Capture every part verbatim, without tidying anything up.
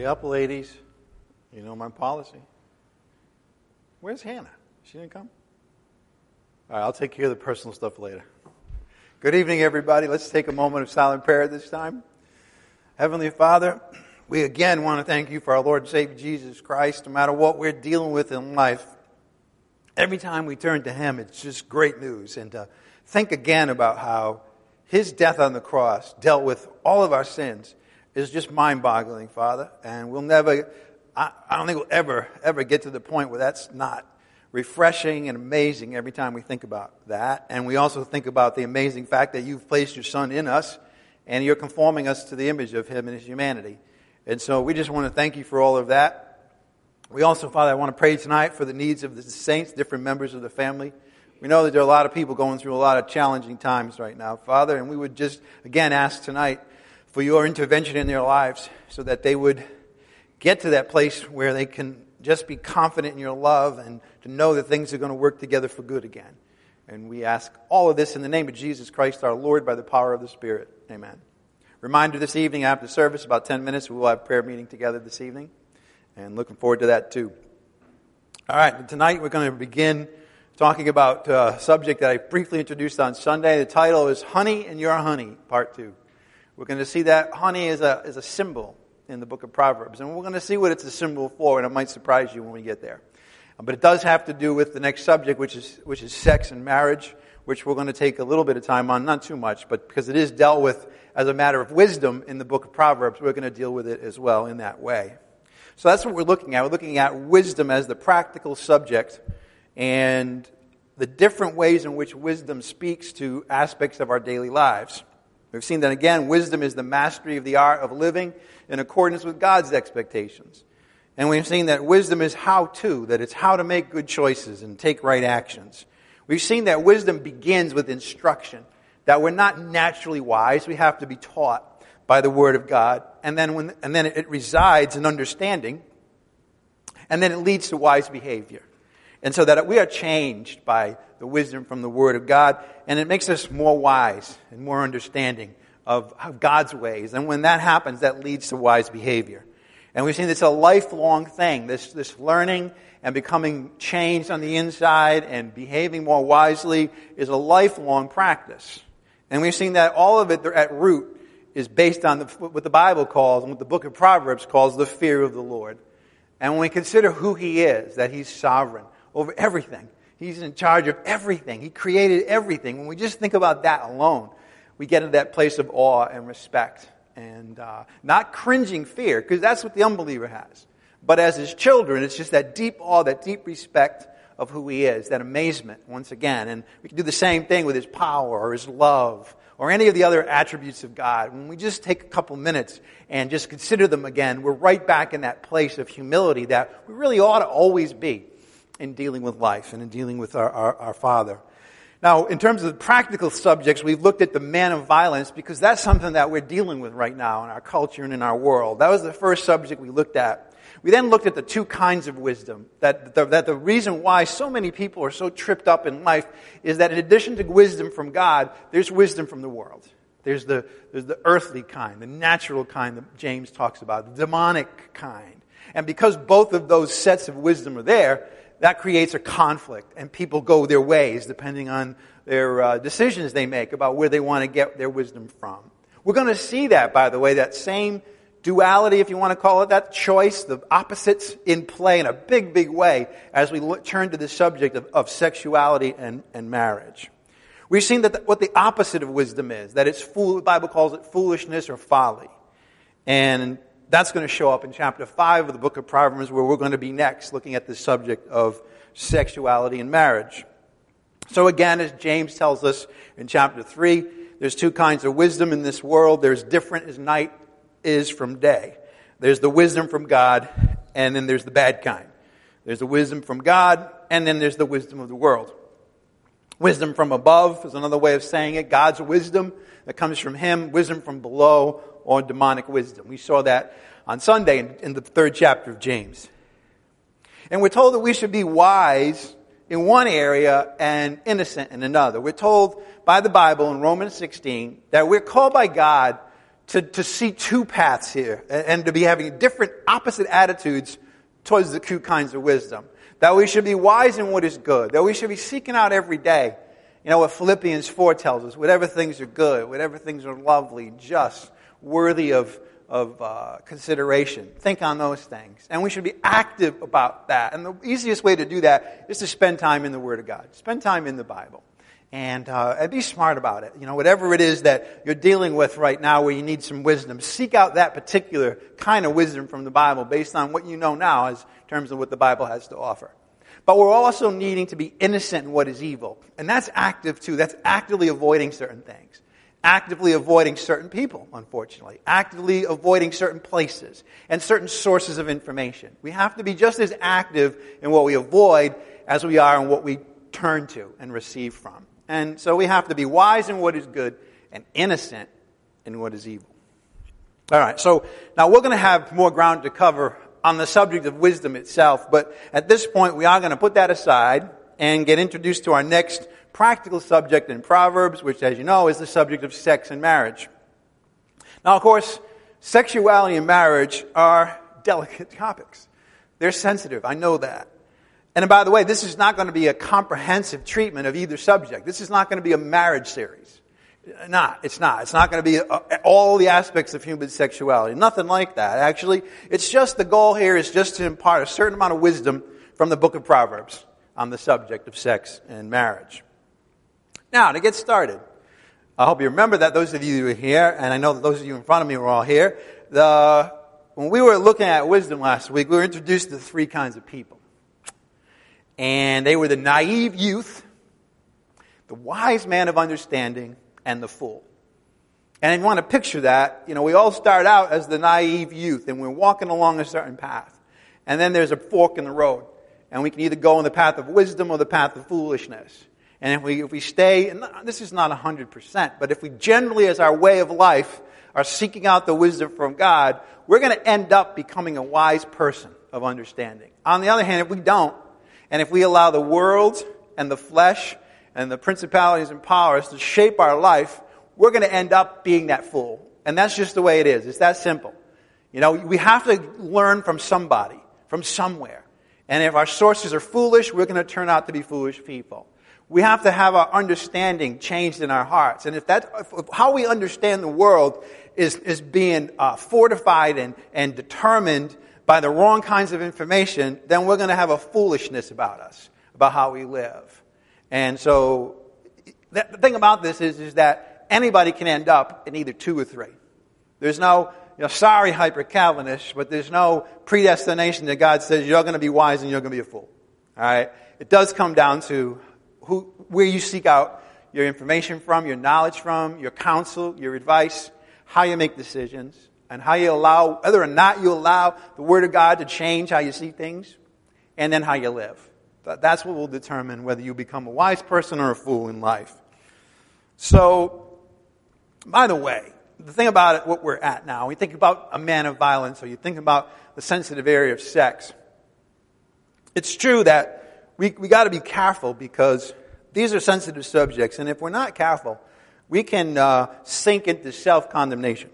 Hurry up, ladies. You know my policy. Where's Hannah? She didn't come? All right, I'll take care of the personal stuff later. Good evening, everybody. Let's take a moment of silent prayer this time. Heavenly Father, we again want to thank you for our Lord and Savior Jesus Christ. No matter what we're dealing with in life, every time we turn to Him, it's just great news. And to think again about how His death on the cross dealt with all of our sins is just mind-boggling, Father. And we'll never, I, I don't think we'll ever, ever get to the point where that's not refreshing and amazing every time we think about that. And we also think about the amazing fact that you've placed your Son in us and you're conforming us to the image of Him and His humanity. And so we just want to thank you for all of that. We also, Father, I want to pray tonight for the needs of the saints, different members of the family. We know that there are a lot of people going through a lot of challenging times right now, Father, and we would just, again, ask tonight for your intervention in their lives so that they would get to that place where they can just be confident in your love and to know that things are going to work together for good again. And we ask all of this in the name of Jesus Christ, our Lord, by the power of the Spirit. Amen. Reminder this evening after service, about ten minutes, we will have prayer meeting together this evening. And looking forward to that too. All right, tonight we're going to begin talking about a subject that I briefly introduced on Sunday. The title is Honey and Your Honey, Part two. We're going to see that honey is a, is a symbol in the book of Proverbs. And we're going to see what it's a symbol for, and it might surprise you when we get there. But it does have to do with the next subject, which is which is sex and marriage, which we're going to take a little bit of time on, not too much, but because it is dealt with as a matter of wisdom in the book of Proverbs, we're going to deal with it as well in that way. So that's what we're looking at. We're looking at wisdom as the practical subject and the different ways in which wisdom speaks to aspects of our daily lives. We've seen that, again, wisdom is the mastery of the art of living in accordance with God's expectations. And we've seen that wisdom is how-to, that it's how to make good choices and take right actions. We've seen that wisdom begins with instruction, that we're not naturally wise. We have to be taught by the Word of God. And then when, and then it resides in understanding, and then it leads to wise behavior. And so that we are changed by the wisdom from the Word of God, and it makes us more wise and more understanding of, of God's ways. And when that happens, that leads to wise behavior. And we've seen it's a lifelong thing, this, this learning and becoming changed on the inside and behaving more wisely is a lifelong practice. And we've seen that all of it at root is based on the, what the Bible calls and what the book of Proverbs calls the fear of the Lord. And when we consider who He is, that He's sovereign over everything. He's in charge of everything. He created everything. When we just think about that alone, we get into that place of awe and respect. And uh, not cringing fear, because that's what the unbeliever has. But as His children, it's just that deep awe, that deep respect of who He is, that amazement, once again. And we can do the same thing with His power or His love or any of the other attributes of God. When we just take a couple minutes and just consider them again, we're right back in that place of humility that we really ought to always be in dealing with life and in dealing with our, our, our Father. Now, in terms of the practical subjects, we've looked at the man of violence because that's something that we're dealing with right now in our culture and in our world. That was the first subject we looked at. We then looked at the two kinds of wisdom. That the, that the reason why so many people are so tripped up in life is that in addition to wisdom from God, there's wisdom from the world. There's the, there's the earthly kind, the natural kind that James talks about, the demonic kind. And because both of those sets of wisdom are there, that creates a conflict, and people go their ways depending on their uh, decisions they make about where they want to get their wisdom from. We're going to see that, by the way, that same duality, if you want to call it that, choice, the opposites in play in a big, big way as we look, turn to the subject of, of sexuality and, and marriage. We've seen that the, what the opposite of wisdom is, that it's fool, the Bible calls it foolishness or folly. And that's going to show up in chapter five of the book of Proverbs, where we're going to be next, looking at the subject of sexuality and marriage. So again, as James tells us in chapter three, there's two kinds of wisdom in this world. There's different as night is from day. There's the wisdom from God, and then there's the bad kind. There's the wisdom from God, and then there's the wisdom of the world. Wisdom from above is another way of saying it. God's wisdom that comes from Him. Wisdom from below, or demonic wisdom. We saw that on Sunday in, in the third chapter of James. And we're told that we should be wise in one area and innocent in another. We're told by the Bible in Romans sixteen that we're called by God to, to see two paths here and, and to be having different opposite attitudes towards the two kinds of wisdom. That we should be wise in what is good. That we should be seeking out every day. You know what Philippians four tells us. Whatever things are good, whatever things are lovely, just, worthy of, of uh, consideration. Think on those things. And we should be active about that. And the easiest way to do that is to spend time in the Word of God. Spend time in the Bible. And, uh, and be smart about it. You know, whatever it is that you're dealing with right now where you need some wisdom, seek out that particular kind of wisdom from the Bible based on what you know now as in terms of what the Bible has to offer. But we're also needing to be innocent in what is evil. And that's active too. That's actively avoiding certain things. Actively avoiding certain people, unfortunately. Actively avoiding certain places and certain sources of information. We have to be just as active in what we avoid as we are in what we turn to and receive from. And so we have to be wise in what is good and innocent in what is evil. All right, so now we're going to have more ground to cover on the subject of wisdom itself, but at this point we are going to put that aside and get introduced to our next practical subject in Proverbs, which, as you know, is the subject of sex and marriage. Now, of course, sexuality and marriage are delicate topics. They're sensitive, I know that. And by the way, this is not going to be a comprehensive treatment of either subject. This is not going to be a marriage series. Not. It's not. It's not going to be a, all the aspects of human sexuality. Nothing like that. Actually, it's just the goal here is just to impart a certain amount of wisdom from the book of Proverbs on the subject of sex and marriage. Now, to get started, I hope you remember that, those of you who are here, and I know that those of you in front of me were all here. The, when we were looking at wisdom last week, we were introduced to three kinds of people. And they were the naive youth, the wise man of understanding, and the fool. And if you want to picture that, you know, we all start out as the naive youth, and we're walking along a certain path. And then there's a fork in the road. And we can either go on the path of wisdom or the path of foolishness. And if we if we stay, and this is not one hundred percent, but if we generally, as our way of life, are seeking out the wisdom from God, we're going to end up becoming a wise person of understanding. On the other hand, if we don't, and if we allow the world and the flesh and the principalities and powers to shape our life, we're going to end up being that fool. And that's just the way it is. It's that simple. You know, we have to learn from somebody, from somewhere. And if our sources are foolish, we're going to turn out to be foolish people. We have to have our understanding changed in our hearts. And if that, if how we understand the world is, is being uh, fortified and, and determined by the wrong kinds of information, then we're going to have a foolishness about us, about how we live. And so the thing about this is, is that anybody can end up in either two or three. There's no, you know, sorry, hyper-Calvinists, but there's no predestination that God says you're going to be wise and you're going to be a fool. All right? It does come down to who, where you seek out your information from, your knowledge from, your counsel, your advice, how you make decisions, and how you allow, whether or not you allow the Word of God to change how you see things, and then how you live. That's what will determine whether you become a wise person or a fool in life. So, by the way, the thing about it, what we're at now, we think about a man of violence, or you think about the sensitive area of sex. It's true that we we got to be careful because these are sensitive subjects, and if we're not careful, we can uh, sink into self-condemnation.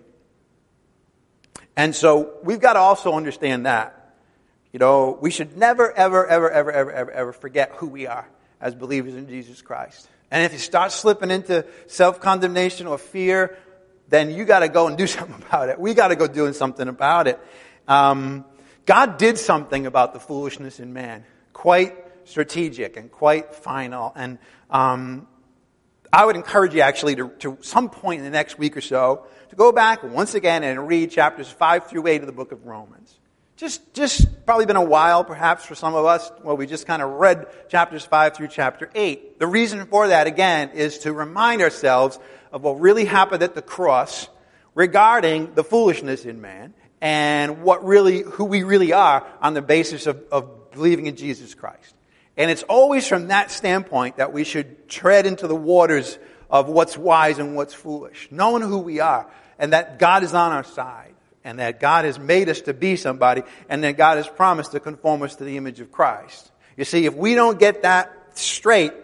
And so we've got to also understand that. You know, we should never, ever, ever, ever, ever, ever, ever forget who we are as believers in Jesus Christ. And if you start slipping into self-condemnation or fear, then you got to go and do something about it. We got to go doing something about it. Um, God did something about the foolishness in man, quite strategic and quite final. And um, I would encourage you actually to, to some point in the next week or so to go back once again and read chapters five through eight of the book of Romans. Just, just probably been a while, perhaps, for some of us, where we just kind of read chapters five through chapter eight. The reason for that, again, is to remind ourselves of what really happened at the cross regarding the foolishness in man and what really, who we really are on the basis of, of believing in Jesus Christ. And it's always from that standpoint that we should tread into the waters of what's wise and what's foolish, knowing who we are and that God is on our side. And that God has made us to be somebody, and that God has promised to conform us to the image of Christ. You see, if we don't get that straight,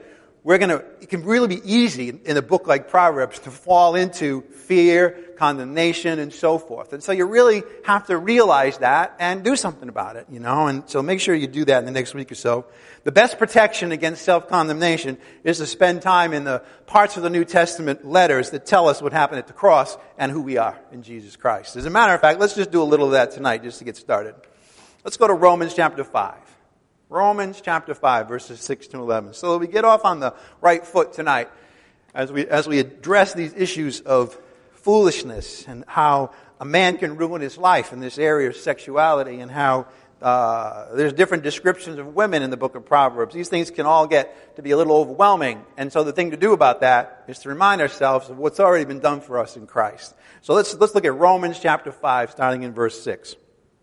we're going to, it can really be easy in a book like Proverbs to fall into fear, condemnation, and so forth. And so you really have to realize that and do something about it, you know, and so make sure you do that in the next week or so. The best protection against self-condemnation is to spend time in the parts of the New Testament letters that tell us what happened at the cross and who we are in Jesus Christ. As a matter of fact, let's just do a little of that tonight just to get started. Let's go to Romans chapter five. Romans chapter five, verses six to eleven. So that we get off on the right foot tonight as we as we address these issues of foolishness and how a man can ruin his life in this area of sexuality, and how uh, there's different descriptions of women in the book of Proverbs. These things can all get to be a little overwhelming. And so the thing to do about that is to remind ourselves of what's already been done for us in Christ. So let's let's look at Romans chapter five, starting in verse six.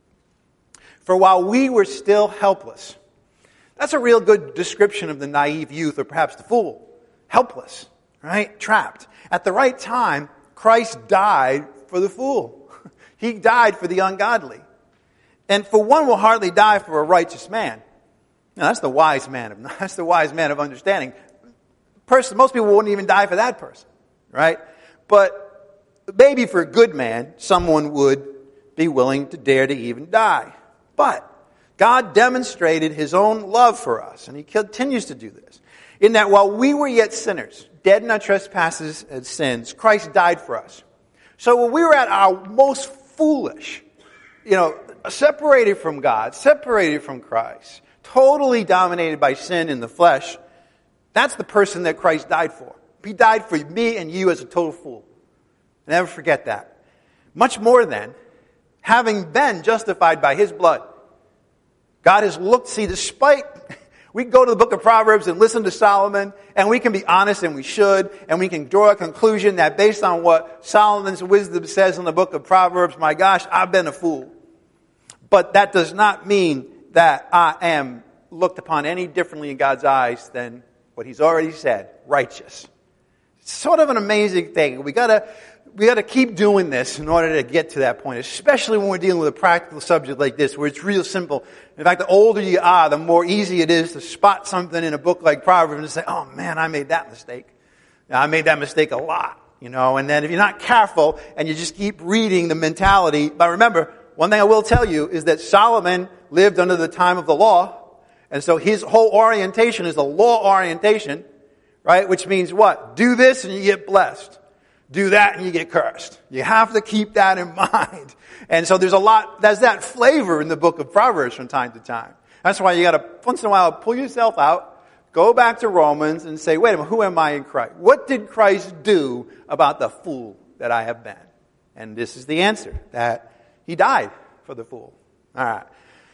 For while we were still helpless. That's a real good description of the naive youth, or perhaps the fool. Helpless, right? Trapped. At the right time, Christ died for the fool. He died for the ungodly. And for one will hardly die for a righteous man. Now, that's the wise man of that's the wise man of understanding. Person, most people wouldn't even die for that person, right? But maybe for a good man, someone would be willing to dare to even die. But God demonstrated His own love for us, and He continues to do this, in that while we were yet sinners, dead in our trespasses and sins, Christ died for us. So when we were at our most foolish, you know, separated from God, separated from Christ, totally dominated by sin in the flesh, that's the person that Christ died for. He died for me and you as a total fool. Never forget that. Much more than, having been justified by His blood, God has looked, see, despite, we can go to the book of Proverbs and listen to Solomon, and we can be honest, and we should, and we can draw a conclusion that based on what Solomon's wisdom says in the book of Proverbs, my gosh, I've been a fool. But that does not mean that I am looked upon any differently in God's eyes than what He's already said, righteous. It's sort of an amazing thing. We gotta, we gotta keep doing this in order to get to that point, especially when we're dealing with a practical subject like this, where it's real simple. In fact, the older you are, the more easy it is to spot something in a book like Proverbs and say, oh man, I made that mistake. I made that mistake a lot, you know, and then if you're not careful and you just keep reading the mentality, but remember, one thing I will tell you is that Solomon lived under the time of the law, and so his whole orientation is a law orientation, right? Which means what? Do this and you get blessed. Do that and you get cursed. You have to keep that in mind. And so there's a lot, there's that flavor in the book of Proverbs from time to time. That's why you gotta, once in a while, pull yourself out, go back to Romans and say, wait a minute, who am I in Christ? What did Christ do about the fool that I have been? And this is the answer, that He died for the fool. Alright.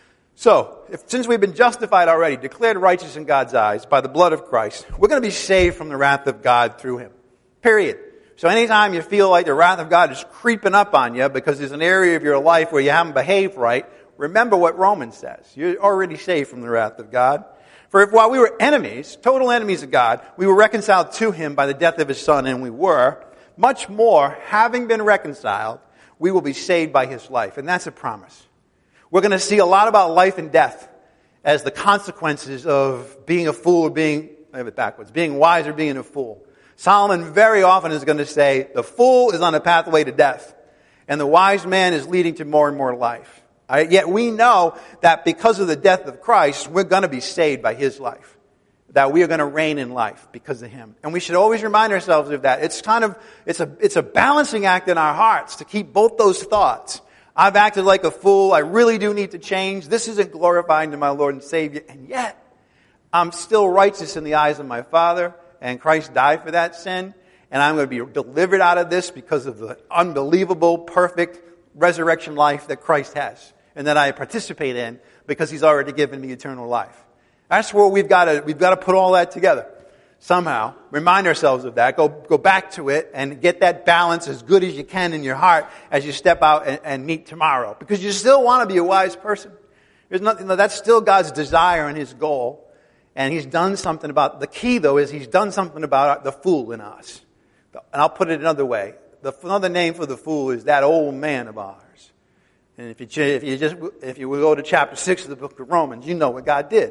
So, if, since we've been justified already, declared righteous in God's eyes by the blood of Christ, we're going to be saved from the wrath of God through Him. Period. So anytime you feel like the wrath of God is creeping up on you because there's an area of your life where you haven't behaved right, remember what Romans says. You're already saved from the wrath of God. For if while we were enemies, total enemies of God, we were reconciled to Him by the death of His Son, and we were, much more, having been reconciled, we will be saved by His life. And that's a promise. We're going to see a lot about life and death as the consequences of being a fool or being, I have it backwards, being wise or being a fool. Solomon very often is going to say, the fool is on a pathway to death, and the wise man is leading to more and more life. Right? Yet we know that because of the death of Christ, we're going to be saved by His life. That we are going to reign in life because of Him. And we should always remind ourselves of that. It's kind of, it's a, it's a balancing act in our hearts to keep both those thoughts. I've acted like a fool. I really do need to change. This isn't glorifying to my Lord and Savior. And yet, I'm still righteous in the eyes of my Father. And Christ died for that sin. And I'm going to be delivered out of this because of the unbelievable, perfect resurrection life that Christ has. And that I participate in because He's already given me eternal life. That's where we've got to, we've got to put all that together. Somehow. Remind ourselves of that. Go, go back to it and get that balance as good as you can in your heart as you step out and, and meet tomorrow. Because you still want to be a wise person. There's nothing, that's still God's desire and His goal. And He's done something about, the key though is He's done something about the fool in us. And I'll put it another way. The, another name for the fool is that old man of ours. And if you, if you just, if you go to chapter six of the book of Romans, you know what God did.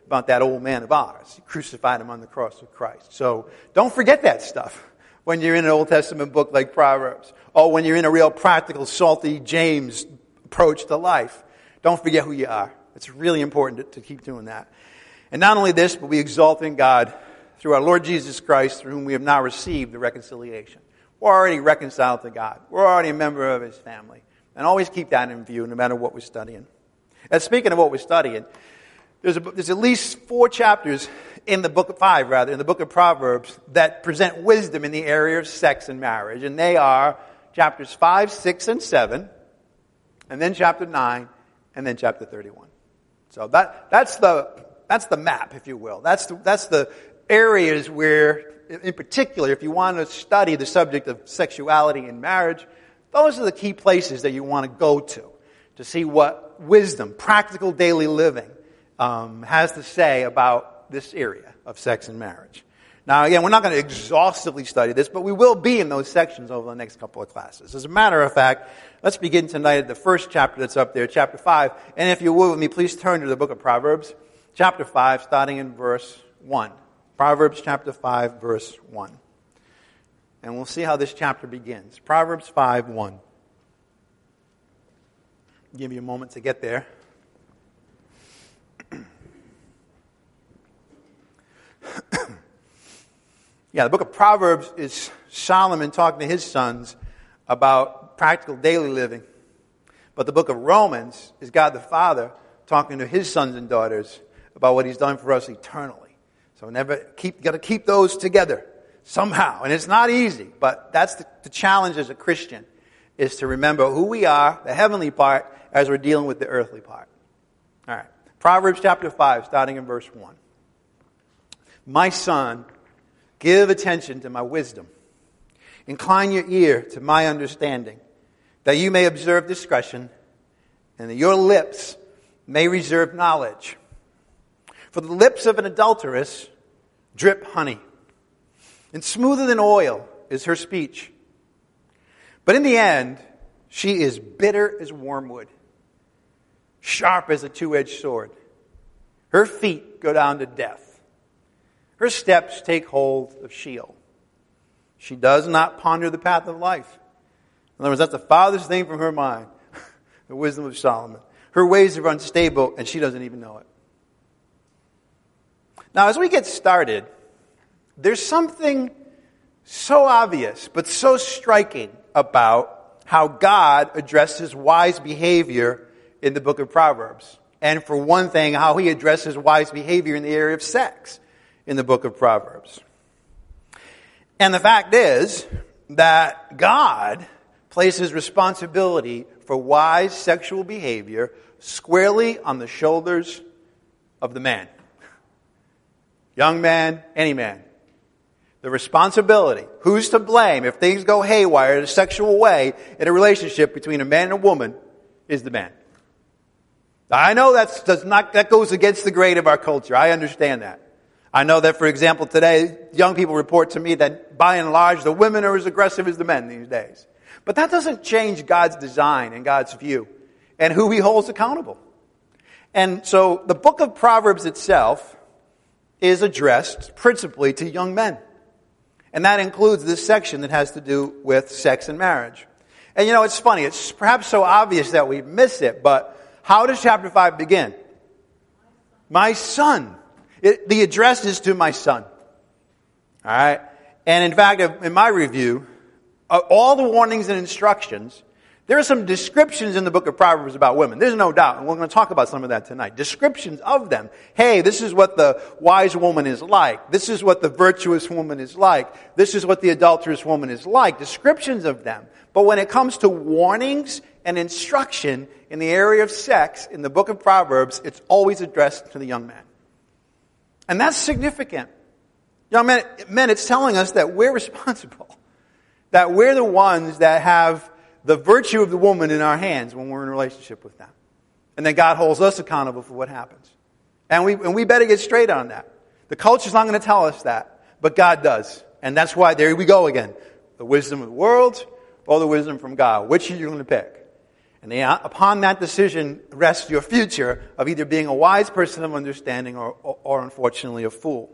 about that old man of ours. He crucified him on the cross of Christ. So don't forget that stuff when you're in an Old Testament book like Proverbs, or when you're in a real practical, salty James approach to life. Don't forget who you are. It's really important to, to keep doing that. And not only this, but we exalt in God through our Lord Jesus Christ, through whom we have now received the reconciliation. We're already reconciled to God. We're already a member of His family. And always keep that in view, no matter what we're studying. And speaking of what we're studying, there's, a, there's at least four chapters in the book of five, rather, in the book of Proverbs that present wisdom in the area of sex and marriage. And they are chapters five, six, and seven, and then chapter nine, and then chapter thirty-one. So that that's the that's the map, if you will. That's the, that's the areas where, in particular, if you want to study the subject of sexuality and marriage, those are the key places that you want to go to, to see what wisdom, practical daily living, um, has to say about this area of sex and marriage. Now, again, we're not going to exhaustively study this, but we will be in those sections over the next couple of classes. As a matter of fact, let's begin tonight at the first chapter that's up there, chapter five. And if you will with me, please turn to the book of Proverbs, chapter five, starting in verse one. Proverbs chapter five, verse one. And we'll see how this chapter begins. Proverbs five, one. Give you a moment to get there. Yeah, the book of Proverbs is Solomon talking to his sons about practical daily living. But the book of Romans is God the Father talking to his sons and daughters about what He's done for us eternally. So never keep, got to keep those together somehow. And it's not easy, but that's the, the challenge as a Christian, is to remember who we are, the heavenly part, as we're dealing with the earthly part. All right. Proverbs chapter five, starting in verse one. My son, give attention to my wisdom. Incline your ear to my understanding, that you may observe discretion, and that your lips may reserve knowledge. For the lips of an adulteress drip honey, and smoother than oil is her speech. But in the end, she is bitter as wormwood, sharp as a two-edged sword. Her feet go down to death. Her steps take hold of Sheol. She does not ponder the path of life. In other words, that's the farthest thing from her mind, the wisdom of Solomon. Her ways are unstable, and she doesn't even know it. Now, as we get started, there's something so obvious, but so striking about how God addresses wise behavior in the book of Proverbs. And for one thing, how He addresses wise behavior in the area of sex in the book of Proverbs. And the fact is that God places responsibility for wise sexual behavior squarely on the shoulders of the man. Young man, any man. The responsibility, who's to blame if things go haywire in a sexual way in a relationship between a man and a woman, is the man. I know that's, does not, that goes against the grain of our culture. I understand that. I know that, for example, today, young people report to me that, by and large, the women are as aggressive as the men these days. But that doesn't change God's design and God's view and who He holds accountable. And so the book of Proverbs itself is addressed principally to young men. And that includes this section that has to do with sex and marriage. And you know, it's funny, it's perhaps so obvious that we miss it, but how does chapter five begin? My son. It, the address is to my son. All right? And in fact, in my review, uh, all the warnings and instructions, there are some descriptions in the book of Proverbs about women. There's no doubt. And we're going to talk about some of that tonight. Descriptions of them. Hey, this is what the wise woman is like. This is what the virtuous woman is like. This is what the adulterous woman is like. Descriptions of them. But when it comes to warnings and instruction in the area of sex in the book of Proverbs, it's always addressed to the young man. And that's significant. Young men, men, it's telling us that we're responsible. That we're the ones that have the virtue of the woman in our hands when we're in a relationship with them. And that God holds us accountable for what happens. And we, and we better get straight on that. The culture's not going to tell us that, but God does. And that's why, there we go again. The wisdom of the world or the wisdom from God. Which are you going to pick? And they, upon that decision rests your future of either being a wise person of understanding or, or, or unfortunately, a fool.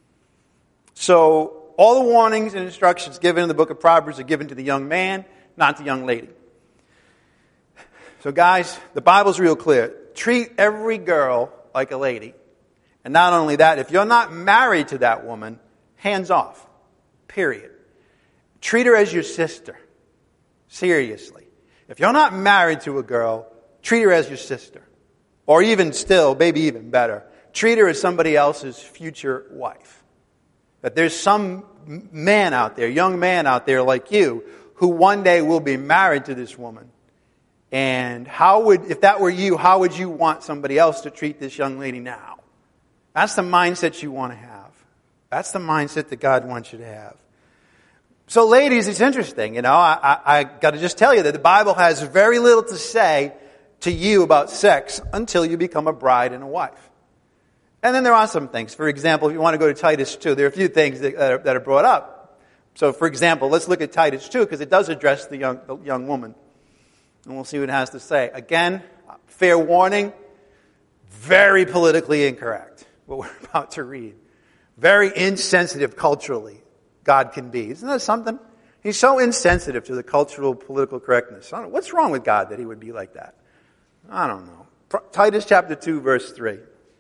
So, all the warnings and instructions given in the book of Proverbs are given to the young man, not the young lady. So, guys, the Bible's real clear. Treat every girl like a lady. And not only that, if you're not married to that woman, hands off. Period. Treat her as your sister. Seriously. If you're not married to a girl, treat her as your sister. Or even still, maybe even better, treat her as somebody else's future wife. That there's some man out there, young man out there like you, who one day will be married to this woman. And how would, if that were you, how would you want somebody else to treat this young lady now? That's the mindset you want to have. That's the mindset that God wants you to have. So ladies, it's interesting, you know, I, I, I got to just tell you that the Bible has very little to say to you about sex until you become a bride and a wife. And then there are some things. For example, if you want to go to Titus two, there are a few things that are, that are brought up. So for example, let's look at Titus two because it does address the young, the young woman. And we'll see what it has to say. Again, fair warning, very politically incorrect, what we're about to read. Very insensitive culturally. God can be. Isn't that something? He's so insensitive to the cultural, political correctness. I don't know, what's wrong with God that he would be like that? I don't know. Titus chapter two, verse three.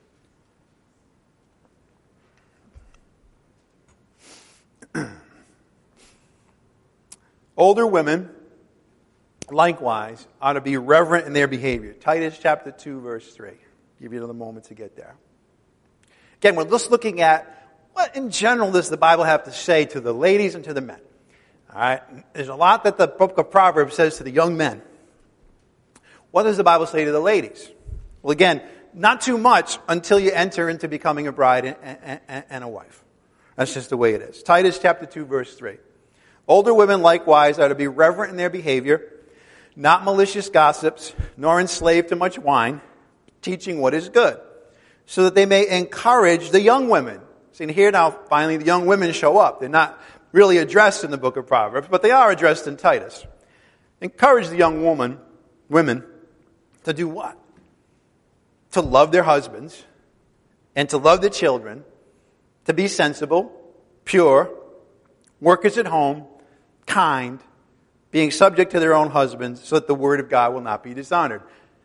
Older women, likewise, ought to be reverent in their behavior. Titus chapter two, verse three. Give you another moment to get there. Again, we're just looking at what in general does the Bible have to say to the ladies and to the men? All right, there's a lot that the book of Proverbs says to the young men. What does the Bible say to the ladies? Well, again, not too much until you enter into becoming a bride and, and, and a wife. That's just the way it is. Titus chapter two, verse three. Older women likewise are to be reverent in their behavior, not malicious gossips, nor enslaved to much wine, teaching what is good, so that they may encourage the young women. See, here now, finally, the young women show up. They're not really addressed in the book of Proverbs, but they are addressed in Titus. Encourage the young woman, women to do what? To love their husbands and to love their children, to be sensible, pure, workers at home, kind, being subject to their own husbands so that the word of God will not be dishonored.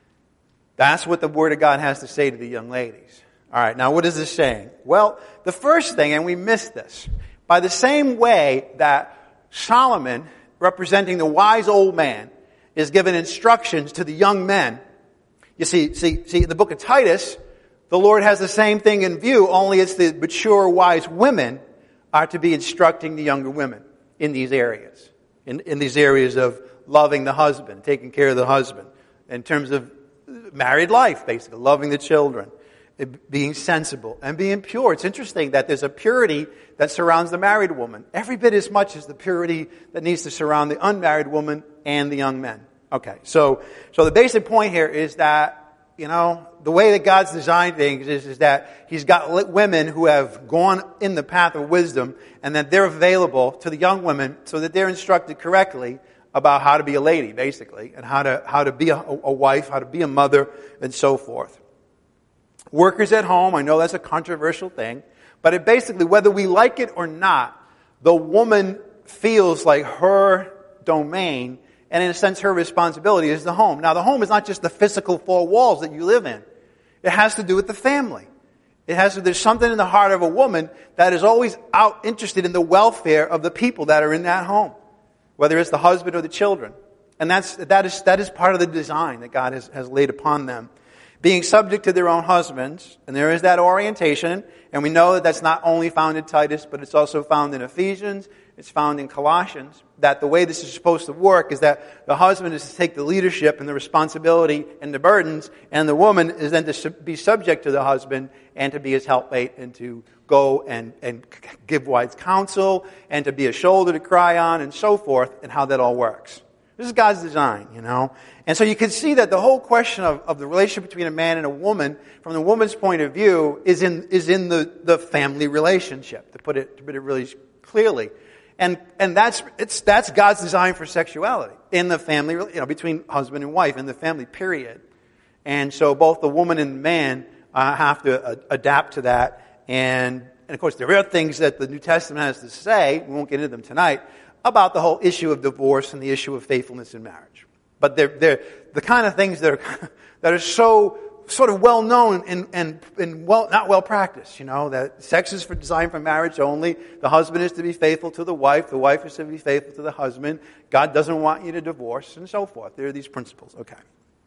That's what the word of God has to say to the young ladies. All right, now what is this saying? Well, the first thing, and we missed this, by the same way that Solomon, representing the wise old man, is given instructions to the young men. You see, see, see, in the book of Titus, the Lord has the same thing in view, only it's the mature, wise women are to be instructing the younger women in these areas. In, in these areas of loving the husband, taking care of the husband, in terms of married life, basically, loving the children, being sensible, and being pure. It's interesting that there's a purity that surrounds the married woman, every bit as much as the purity that needs to surround the unmarried woman and the young men. Okay, so so the basic point here is that, you know, the way that God's designed things is, is that He's got women who have gone in the path of wisdom, and that they're available to the young women so that they're instructed correctly about how to be a lady, basically, and how to how to be a, a wife, how to be a mother, and so forth. Workers at home, I know that's a controversial thing, but it basically, whether we like it or not, the woman feels like her domain, and in a sense her responsibility is the home. Now the home is not just the physical four walls that you live in. It has to do with the family. It has to, there's something in the heart of a woman that is always out interested in the welfare of the people that are in that home, whether it's the husband or the children. And that's, that is, that is part of the design that God has, has laid upon them. Being subject to their own husbands, and there is that orientation, and we know that that's not only found in Titus, but it's also found in Ephesians, it's found in Colossians, that the way this is supposed to work is that the husband is to take the leadership and the responsibility and the burdens, and the woman is then to be subject to the husband and to be his helpmate and to go and, and give wise counsel and to be a shoulder to cry on and so forth, and how that all works. This is God's design, you know. And so you can see that the whole question of, of the relationship between a man and a woman, from the woman's point of view, is in is in the, the family relationship, to put it to put it really clearly. And and that's it's that's God's design for sexuality in the family, you know, between husband and wife in the family, period. And so both the woman and the man uh, have to uh, adapt to that. And, and of course, there are things that the New Testament has to say, we won't get into them tonight, about the whole issue of divorce and the issue of faithfulness in marriage. But they're, they're the kind of things that are that are so sort of well known and, and, and well not well practiced, you know, that sex is for designed for marriage only. The husband is to be faithful to the wife. The wife is to be faithful to the husband. God doesn't want you to divorce, and so forth. There are these principles. Okay.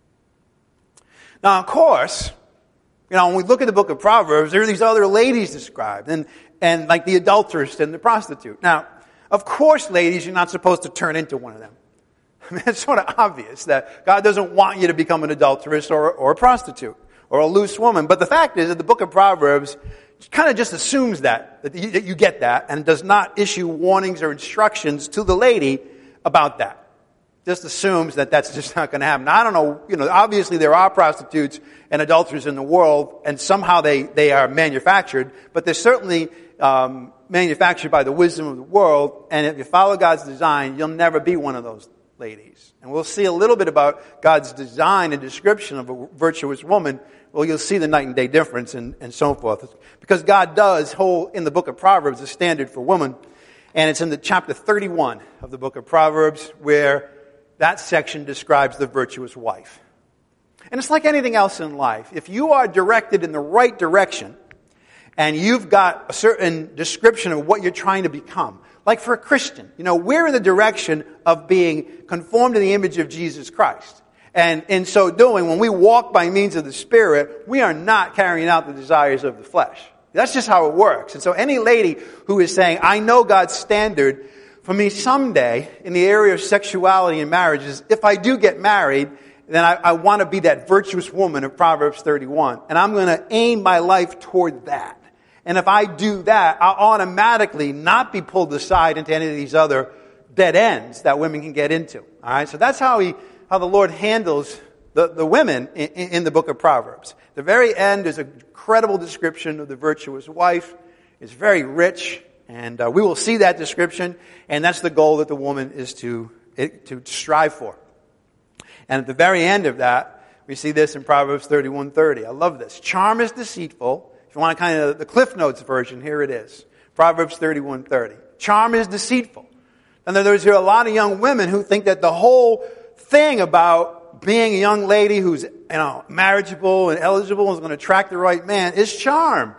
Now, of course, you know, when we look at the book of Proverbs, there are these other ladies described, and, and like the adulteress and the prostitute. Now, of course, ladies, you're not supposed to turn into one of them. I mean, it's sort of obvious that God doesn't want you to become an adulteress or, or a prostitute or a loose woman. But the fact is that the book of Proverbs kind of just assumes that, that you, that you get that, and does not issue warnings or instructions to the lady about that. Just assumes that that's just not going to happen. Now, I don't know, you know, obviously there are prostitutes and adulterers in the world, and somehow they, they are manufactured, but they're certainly um, manufactured by the wisdom of the world, and if you follow God's design, you'll never be one of those ladies. And we'll see a little bit about God's design and description of a virtuous woman. Well, you'll see the night and day difference and, and so forth. Because God does hold in the book of Proverbs a standard for women. And it's in the chapter thirty-one of the book of Proverbs where that section describes the virtuous wife. And it's like anything else in life. If you are directed in the right direction and you've got a certain description of what you're trying to become, like for a Christian, you know, we're in the direction of being conformed to the image of Jesus Christ. And in so doing, when we walk by means of the Spirit, we are not carrying out the desires of the flesh. That's just how it works. And so any lady who is saying, I know God's standard for me someday in the area of sexuality and marriage is if I do get married, then I, I want to be that virtuous woman of Proverbs thirty-one. And I'm going to aim my life toward that. And if I do that, I'll automatically not be pulled aside into any of these other dead ends that women can get into. All right, so that's how he, how the Lord handles the, the women in, in the book of Proverbs. The very end is an incredible description of the virtuous wife. It's very rich, and uh, we will see that description, and that's the goal that the woman is to to strive for. And at the very end of that, we see this in Proverbs thirty-one thirty. I love this. Charm is deceitful. If you want kind of the Cliff Notes version, here it is. Proverbs thirty-one thirty. Charm is deceitful. And there's here a lot of young women who think that the whole thing about being a young lady who's, you know, marriageable and eligible and is going to attract the right man is charm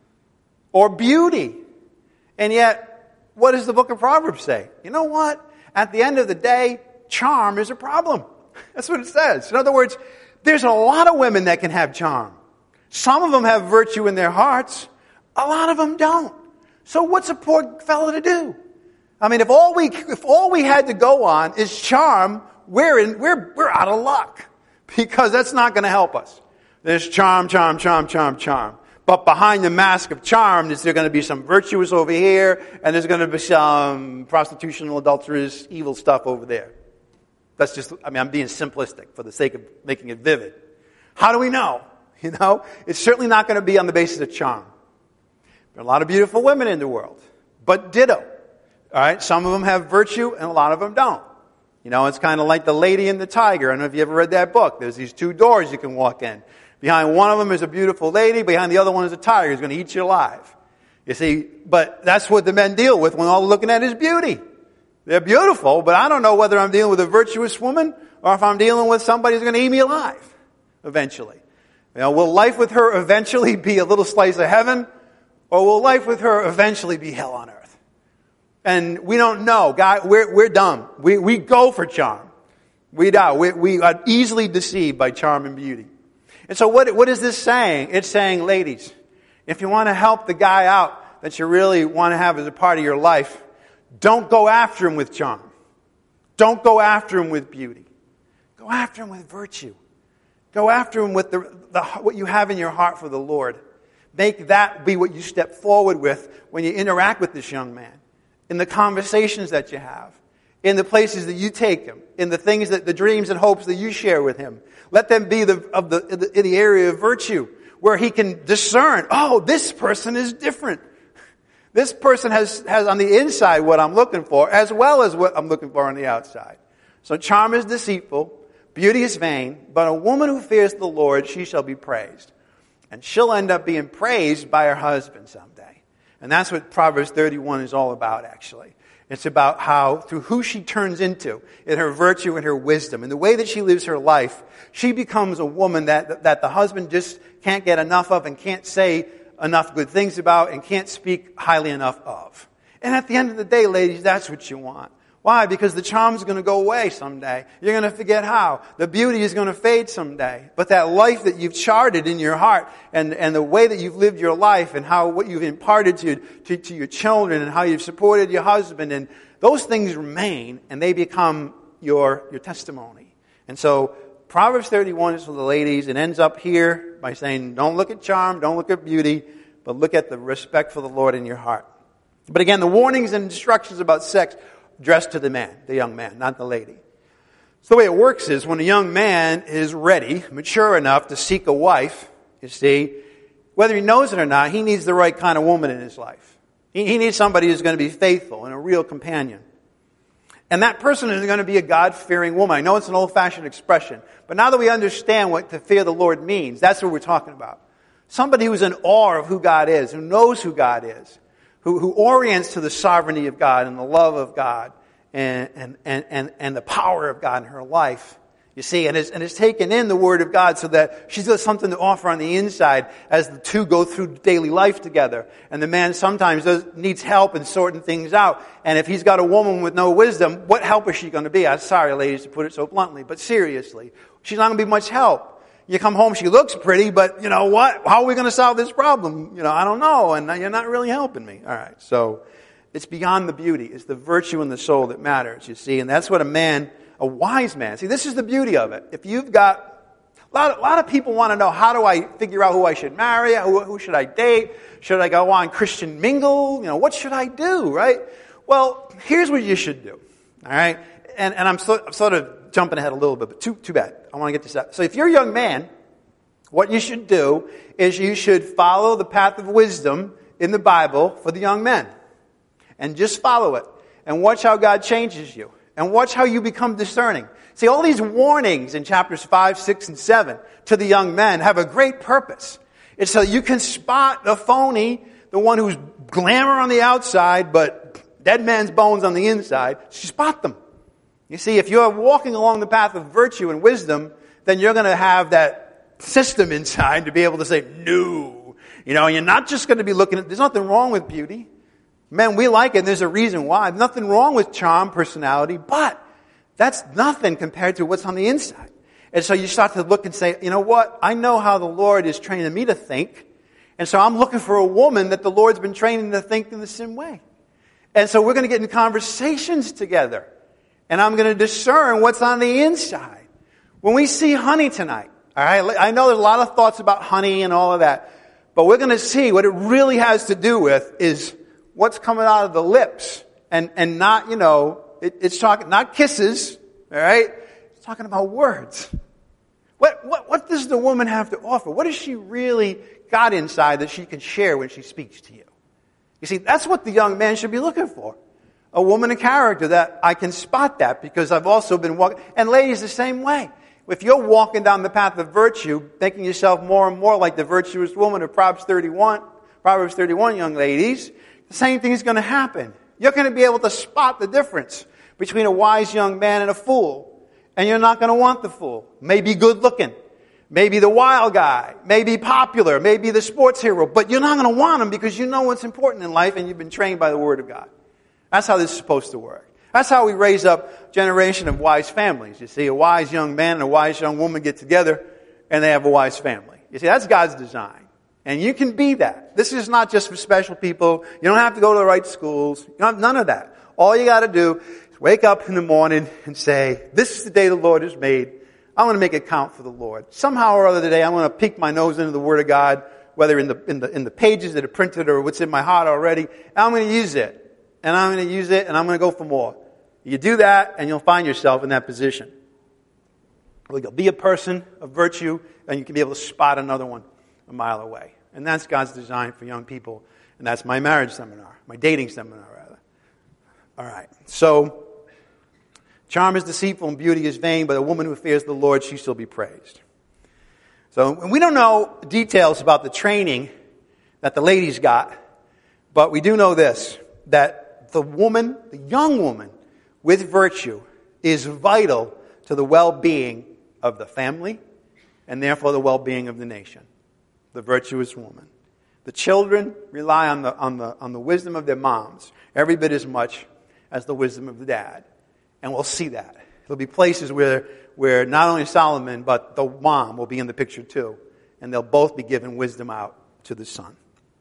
or beauty. And yet, what does the book of Proverbs say? You know what? At the end of the day, charm is a problem. That's what it says. In other words, there's a lot of women that can have charm. Some of them have virtue in their hearts. A lot of them don't. So what's a poor fellow to do? I mean, if all we if all we had to go on is charm, we're in, we're we're out of luck, because that's not going to help us. There's charm, charm, charm, charm, charm. But behind the mask of charm, there's going to be some virtuous over here, and there's going to be some prostitutional, adulterous, evil stuff over there. That's just, I mean, I'm being simplistic for the sake of making it vivid. How do we know? You know, it's certainly not going to be on the basis of charm. There are a lot of beautiful women in the world, but ditto. All right, some of them have virtue, and a lot of them don't. You know, it's kind of like The Lady and the Tiger. I don't know if you ever read that book. There's these two doors you can walk in. Behind one of them is a beautiful lady. Behind the other one is a tiger who's going to eat you alive. You see, but that's what the men deal with when all they're looking at is beauty. They're beautiful, but I don't know whether I'm dealing with a virtuous woman or if I'm dealing with somebody who's going to eat me alive eventually. You know, will life with her eventually be a little slice of heaven, or will life with her eventually be hell on earth? And we don't know. God, we're, we're dumb. We, we go for charm. We do. We, we are easily deceived by charm and beauty. And so what, what is this saying? It's saying, ladies, if you want to help the guy out that you really want to have as a part of your life, don't go after him with charm. Don't go after him with beauty. Go after him with virtue. Go after him with the, the what you have in your heart for the Lord. Make that be what you step forward with when you interact with this young man. In the conversations that you have, in the places that you take him, in the things that the dreams and hopes that you share with him. Let them be the of the in the, in the area of virtue where he can discern, oh, this person is different. This person has, has on the inside what I'm looking for, as well as what I'm looking for on the outside. So charm is deceitful, beauty is vain, but a woman who fears the Lord, she shall be praised. And she'll end up being praised by her husband someday. And that's what Proverbs thirty-one is all about, actually. It's about how, through who she turns into, in her virtue and her wisdom, in the way that she lives her life, she becomes a woman that, that the husband just can't get enough of and can't say enough good things about and can't speak highly enough of. And at the end of the day, ladies, that's what you want. Why? Because the charm's going to go away someday. You're going to forget how. The beauty is going to fade someday. But that life that you've charted in your heart and, and the way that you've lived your life and how what you've imparted to, to, to your children and how you've supported your husband, and those things remain and they become your, your testimony. And so Proverbs thirty-one is for the ladies. It ends up here by saying, don't look at charm, don't look at beauty, but look at the respect for the Lord in your heart. But again, the warnings and instructions about sex addressed to the man, the young man, not the lady. So the way it works is when a young man is ready, mature enough to seek a wife, you see, whether he knows it or not, he needs the right kind of woman in his life. He, he needs somebody who's going to be faithful and a real companion. And that person is going to be a God-fearing woman. I know it's an old-fashioned expression, but now that we understand what to fear the Lord means, that's what we're talking about. Somebody who's in awe of who God is, who knows who God is, who, who orients to the sovereignty of God and the love of God and, and, and, and, and the power of God in her life. You see, and has, and has taken in the Word of God so that she's got something to offer on the inside as the two go through daily life together. And the man sometimes does, needs help in sorting things out. And if he's got a woman with no wisdom, what help is she going to be? I'm sorry, ladies, to put it so bluntly, but seriously, she's not going to be much help. You come home, she looks pretty, but you know what? How are we going to solve this problem? You know, I don't know, and you're not really helping me. All right, so it's beyond the beauty. It's the virtue in the soul that matters, you see, and that's what a man, a wise man, see, this is the beauty of it. If you've got, a lot, a lot of people want to know, how do I figure out who I should marry? Who, who should I date? Should I go on Christian mingle? You know, what should I do, right? Well, here's what you should do, all right? And, and I'm, so, I'm sort of jumping ahead a little bit, but too, too bad. I want to get this out. So if you're a young man, what you should do is you should follow the path of wisdom in the Bible for the young men. And just follow it. And watch how God changes you. And watch how you become discerning. See, all these warnings in chapters five, six, and seven to the young men have a great purpose. It's so you can spot the phony, the one who's glamour on the outside, but dead man's bones on the inside. Spot them. You see, if you're walking along the path of virtue and wisdom, then you're going to have that system inside to be able to say, no. You know, you're not just going to be looking at, there's nothing wrong with beauty. Men, we like it, and there's a reason why. Nothing wrong with charm, personality, but that's nothing compared to what's on the inside. And so you start to look and say, you know what? I know how the Lord is training me to think, and so I'm looking for a woman that the Lord's been training to think in the same way. And so we're going to get in conversations together. And I'm going to discern what's on the inside. When we see honey tonight, all right, I know there's a lot of thoughts about honey and all of that, but we're going to see what it really has to do with is what's coming out of the lips, and and not, you know, it, it's talking not kisses, all right? It's talking about words. What what what does the woman have to offer? What has she really got inside that she can share when she speaks to you? You see, that's what the young man should be looking for. A woman of character that I can spot that because I've also been walking. And ladies, the same way. If you're walking down the path of virtue, making yourself more and more like the virtuous woman of Proverbs thirty-one, Proverbs thirty-one, young ladies, the same thing is going to happen. You're going to be able to spot the difference between a wise young man and a fool. And you're not going to want the fool. Maybe good looking. Maybe the wild guy. Maybe popular. Maybe the sports hero. But you're not going to want him because you know what's important in life and you've been trained by the Word of God. That's how this is supposed to work. That's how we raise up a generation of wise families. You see, a wise young man and a wise young woman get together and they have a wise family. You see, that's God's design. And you can be that. This is not just for special people. You don't have to go to the right schools. You don't have none of that. All you got to do is wake up in the morning and say, this is the day the Lord has made. I'm going to make it count for the Lord. Somehow or other today, I'm going to peek my nose into the Word of God, whether in the, in the, in the pages that are printed or what's in my heart already. And I'm going to use it. And I'm going to use it, and I'm going to go for more. You do that, and you'll find yourself in that position. You'll be a person of virtue, and you can be able to spot another one a mile away. And that's God's design for young people. And that's my marriage seminar, my dating seminar, rather. All right. So, charm is deceitful and beauty is vain, but a woman who fears the Lord, she shall be praised. So, we don't know details about the training that the ladies got, but we do know this, that the woman, the young woman with virtue is vital to the well-being of the family and therefore the well-being of the nation. The virtuous woman. The children rely on the, on the, on the wisdom of their moms every bit as much as the wisdom of the dad. And we'll see that. There'll be places where, where not only Solomon, but the mom will be in the picture too. And they'll both be giving wisdom out to the son.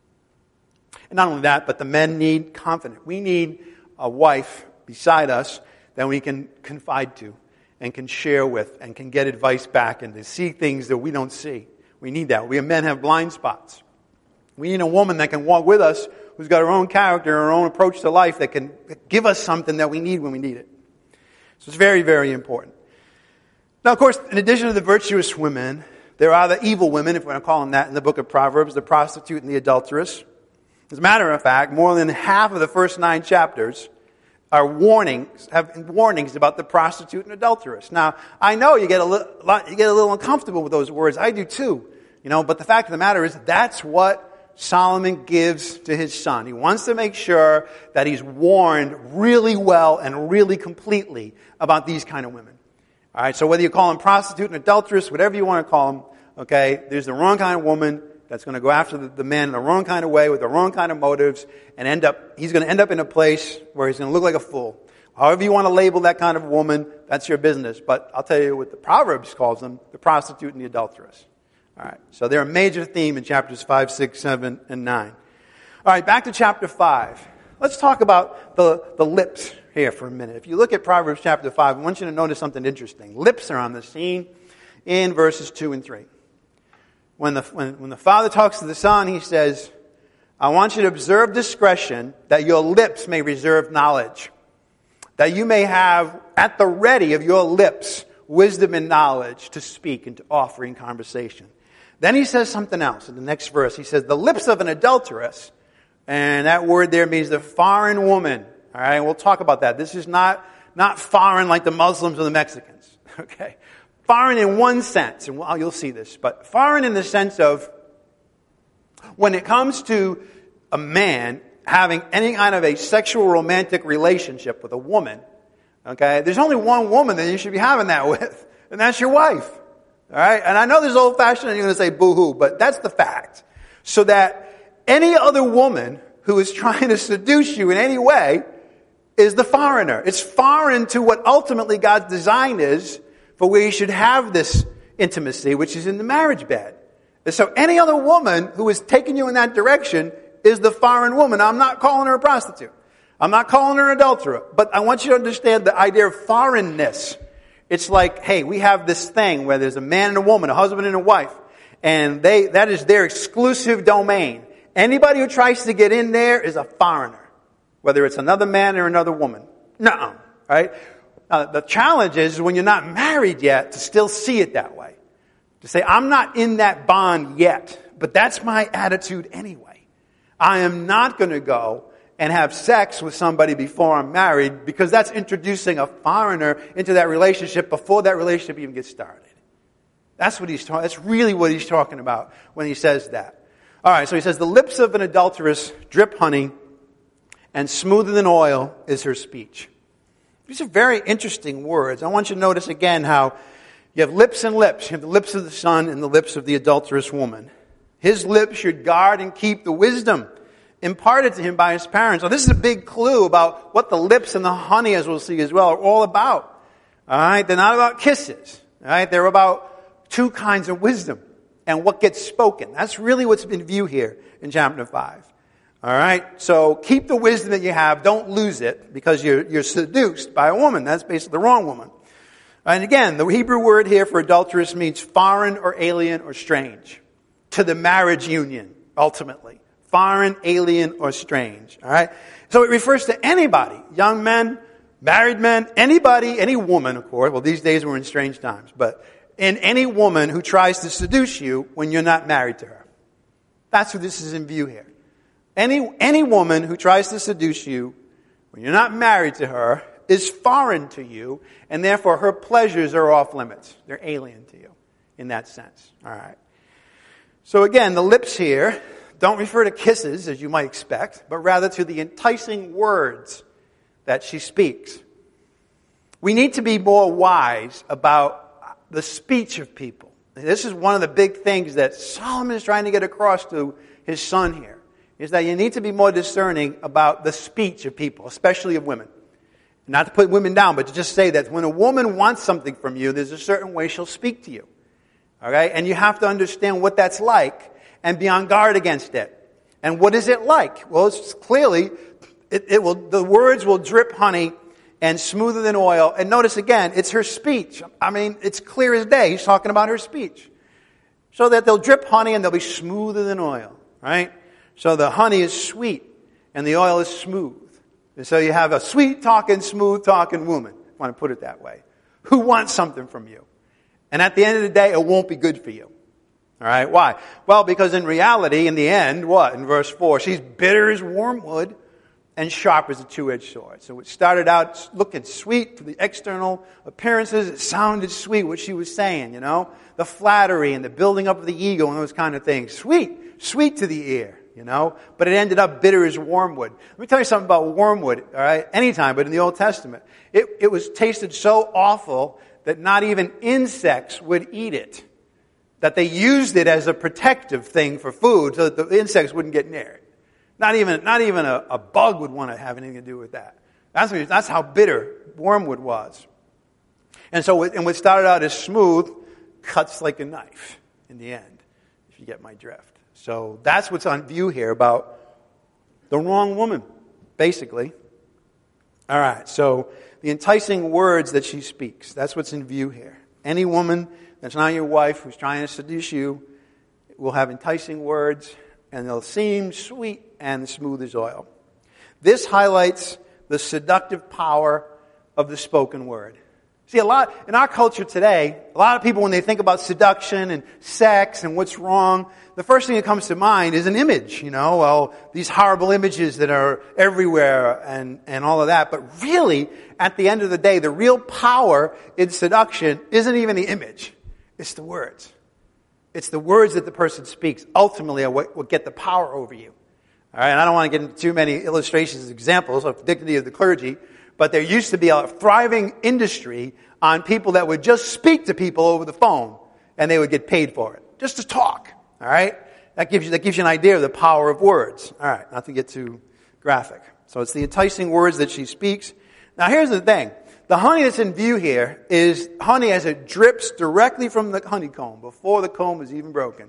And not only that, but the men need confidence. We need a wife beside us that we can confide to and can share with and can get advice back and to see things that we don't see. We need that. We men have blind spots. We need a woman that can walk with us, who's got her own character, her own approach to life, that can give us something that we need when we need it. So it's very, very important. Now, of course, in addition to the virtuous women, there are the evil women, if we're going to call them that, in the book of Proverbs, the prostitute and the adulteress. As a matter of fact, more than half of the first nine chapters are warnings, have warnings about the prostitute and adulteress. Now, I know you get a little, you get a little uncomfortable with those words. I do too. You know, but the fact of the matter is, that's what Solomon gives to his son. He wants to make sure that he's warned really well and really completely about these kind of women. All right, so whether you call them prostitute and adulteress, whatever you want to call them, okay, there's the wrong kind of woman that's going to go after the, the man in the wrong kind of way with the wrong kind of motives and end up, he's going to end up in a place where he's going to look like a fool. However you want to label that kind of woman, that's your business. But I'll tell you what the Proverbs calls them, the prostitute and the adulteress. All right, so they're a major theme in chapters five, six, seven, and nine. All right, back to chapter five. Let's talk about the, the lips here for a minute. If you look at Proverbs chapter five, I want you to notice something interesting. Lips are on the scene in verses two and three. When the, when, when the father talks to the son, he says, I want you to observe discretion, that your lips may reserve knowledge, that you may have at the ready of your lips wisdom and knowledge to speak and to offer in conversation. Then he says something else in the next verse. He says, the lips of an adulteress, and that word there means the foreign woman. All right, we'll talk about that. This is not, not foreign like the Muslims or the Mexicans. Okay, foreign in one sense, and well, you'll see this, but foreign in the sense of when it comes to a man having any kind of a sexual romantic relationship with a woman, okay, there's only one woman that you should be having that with, and that's your wife. All right? And I know this is old-fashioned and you're going to say boo-hoo, but that's the fact. So that any other woman who is trying to seduce you in any way is the foreigner. It's foreign to what ultimately God's design is for where you should have this intimacy, which is in the marriage bed. And so any other woman who is taking you in that direction is the foreign woman. I'm not calling her a prostitute. I'm not calling her an adulterer. But I want you to understand the idea of foreignness. It's like, hey, we have this thing where there's a man and a woman, a husband and a wife, and they that is their exclusive domain. Anybody who tries to get in there is a foreigner, whether it's another man or another woman. Nuh-uh, right? Uh, the challenge is when you're not married yet to still see it that way. To say, I'm not in that bond yet, but that's my attitude anyway. I am not going to go and have sex with somebody before I'm married, because that's introducing a foreigner into that relationship before that relationship even gets started. That's what he's talking. That's really what he's talking about when he says that. All right, so he says, the lips of an adulteress drip honey, and smoother than oil is her speech. These are very interesting words. I want you to notice again how you have lips and lips. You have the lips of the son and the lips of the adulterous woman. His lips should guard and keep the wisdom imparted to him by his parents. So this is a big clue about what the lips and the honey, as we'll see as well, are all about. All right, they're not about kisses. All right, they're about two kinds of wisdom and what gets spoken. That's really what's in view here in chapter five. All right, so keep the wisdom that you have. Don't lose it because you're you're seduced by a woman. That's basically the wrong woman. And again, the Hebrew word here for adulteress means foreign or alien or strange to the marriage union, ultimately. Foreign, alien, or strange. All right? So it refers to anybody, young men, married men, anybody, any woman, of course. Well, these days we're in strange times. But in any woman who tries to seduce you when you're not married to her. That's what this is in view here. Any, any woman who tries to seduce you when you're not married to her is foreign to you, and therefore her pleasures are off limits. They're alien to you in that sense. All right. So again, the lips here don't refer to kisses, as you might expect, but rather to the enticing words that she speaks. We need to be more wise about the speech of people. And this is one of the big things that Solomon is trying to get across to his son here, is that you need to be more discerning about the speech of people, especially of women. Not to put women down, but to just say that when a woman wants something from you, there's a certain way she'll speak to you. All right? And you have to understand what that's like and be on guard against it. And what is it like? Well, it's clearly, it, it will, the words will drip honey and smoother than oil. And notice again, it's her speech. I mean, it's clear as day. He's talking about her speech. So that they'll drip honey and they'll be smoother than oil. Right? So the honey is sweet and the oil is smooth. And so you have a sweet-talking, smooth-talking woman, if you want to put it that way, who wants something from you. And at the end of the day, it won't be good for you. All right? Why? Well, because in reality, in the end, what? In verse four, she's bitter as wormwood and sharp as a two-edged sword. So it started out looking sweet to the external appearances. It sounded sweet, what she was saying, you know? The flattery and the building up of the ego and those kind of things. Sweet. Sweet to the ear. You know, but it ended up bitter as wormwood. Let me tell you something about wormwood, all right? Anytime, but in the Old Testament. It, it was tasted so awful that not even insects would eat it. That they used it as a protective thing for food so that the insects wouldn't get near it. Not even, not even a, a bug would want to have anything to do with that. That's, that's how bitter wormwood was. And so, and what started out as smooth cuts like a knife in the end, if you get my drift. So that's what's on view here about the wrong woman, basically. All right, so the enticing words that she speaks, that's what's in view here. Any woman that's not your wife who's trying to seduce you will have enticing words, and they'll seem sweet and smooth as oil. This highlights the seductive power of the spoken word. See, a lot, in our culture today, a lot of people, when they think about seduction and sex and what's wrong, the first thing that comes to mind is an image, you know, well, these horrible images that are everywhere and, and all of that. But really, at the end of the day, the real power in seduction isn't even the image. It's the words. It's the words that the person speaks ultimately are what will get the power over you. All right, and I don't want to get into too many illustrations, examples of dignity of the clergy, but there used to be a thriving industry on people that would just speak to people over the phone, and they would get paid for it. Just to talk. All right? That gives you, that gives you an idea of the power of words. All right, not to get too graphic. So it's the enticing words that she speaks. Now here's the thing. The honey that's in view here is honey as it drips directly from the honeycomb before the comb is even broken.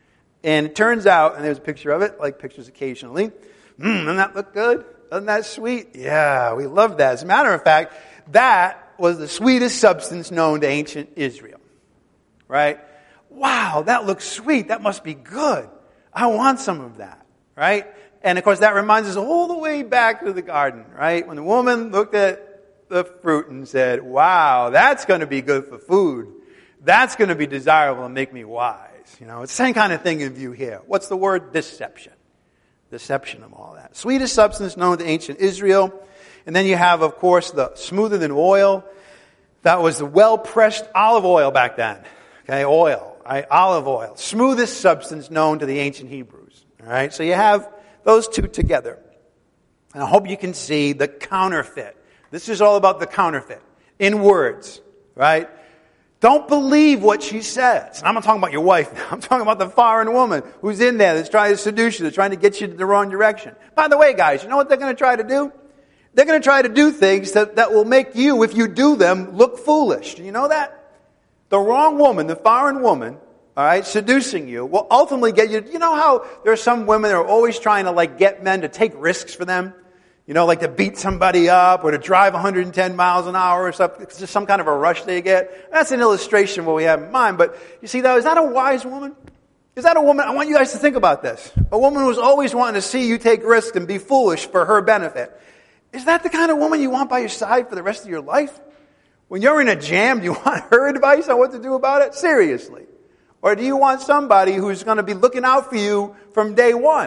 And it turns out, and there's a picture of it, like pictures occasionally. Mmm, doesn't that look good? Doesn't that sweet? Yeah, we love that. As a matter of fact, that was the sweetest substance known to ancient Israel. Right? Wow, that looks sweet. That must be good. I want some of that. Right? And of course, that reminds us all the way back to the garden. Right? When the woman looked at the fruit and said, wow, that's going to be good for food. That's going to be desirable and make me wise. You know, it's the same kind of thing in view here. What's the word? Deception. Deception of all that. Sweetest substance known to ancient Israel. And then you have, of course, the smoother than oil. That was the well-pressed olive oil back then. Okay, oil, right? Olive oil. Smoothest substance known to the ancient Hebrews. All right, so you have those two together. And I hope you can see the counterfeit. This is all about the counterfeit. In words, right? Don't believe what she says. I'm not talking about your wife now. I'm talking about the foreign woman who's in there that's trying to seduce you, that's trying to get you in the wrong direction. By the way, guys, you know what they're going to try to do? They're going to try to do things that, that will make you, if you do them, look foolish. Do you know that? The wrong woman, the foreign woman, all right, seducing you, will ultimately get you. You know how there are some women that are always trying to like get men to take risks for them? You know, like to beat somebody up or to drive one hundred ten miles an hour or something. It's just some kind of a rush they get. That's an illustration of what we have in mind. But you see, though, is that a wise woman? Is that a woman? I want you guys to think about this. A woman who's always wanting to see you take risks and be foolish for her benefit. Is that the kind of woman you want by your side for the rest of your life? When you're in a jam, do you want her advice on what to do about it? Seriously. Or do you want somebody who's going to be looking out for you from day one?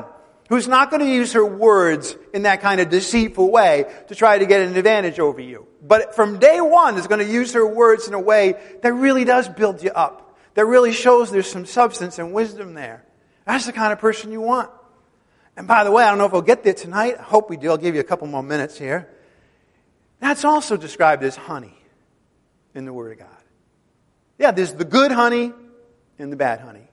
who's not going to use her words in that kind of deceitful way to try to get an advantage over you. But from day one is going to use her words in a way that really does build you up, that really shows there's some substance and wisdom there. That's the kind of person you want. And by the way, I don't know if we'll get there tonight. I hope we do. I'll give you a couple more minutes here. That's also described as honey in the Word of God. Yeah, there's the good honey and the bad honey.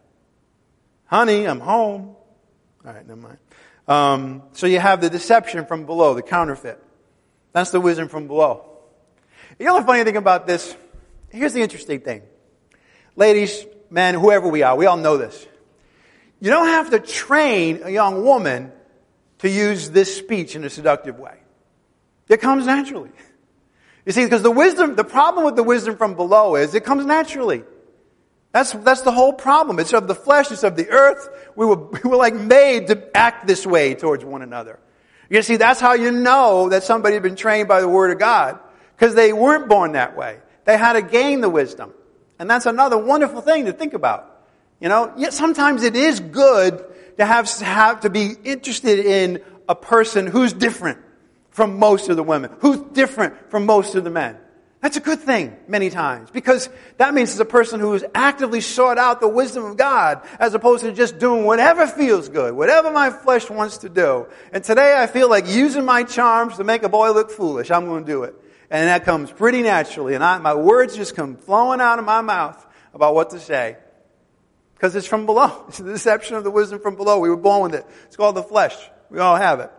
Honey, I'm home. All right, never mind. Um, so you have the deception from below, the counterfeit. That's the wisdom from below. You know the funny thing about this? Here's the interesting thing. Ladies, men, whoever we are, we all know this. You don't have to train a young woman to use this speech in a seductive way. It comes naturally. You see, because the wisdom, the problem with the wisdom from below is it comes naturally. That's, that's the whole problem. It's of the flesh, it's of the earth. We were, we were like made to act this way towards one another. You see, that's how you know that somebody had been trained by the Word of God. Because they weren't born that way. They had to gain the wisdom. And that's another wonderful thing to think about. You know, yet sometimes it is good to have, have to be interested in a person who's different from most of the women, who's different from most of the men. That's a good thing many times, because that means it's a person who has actively sought out the wisdom of God, as opposed to just doing whatever feels good, whatever my flesh wants to do. And today I feel like using my charms to make a boy look foolish. I'm going to do it. And that comes pretty naturally. And I, my words just come flowing out of my mouth about what to say. Because it's from below. It's the deception of the wisdom from below. We were born with it. It's called the flesh. We all have it.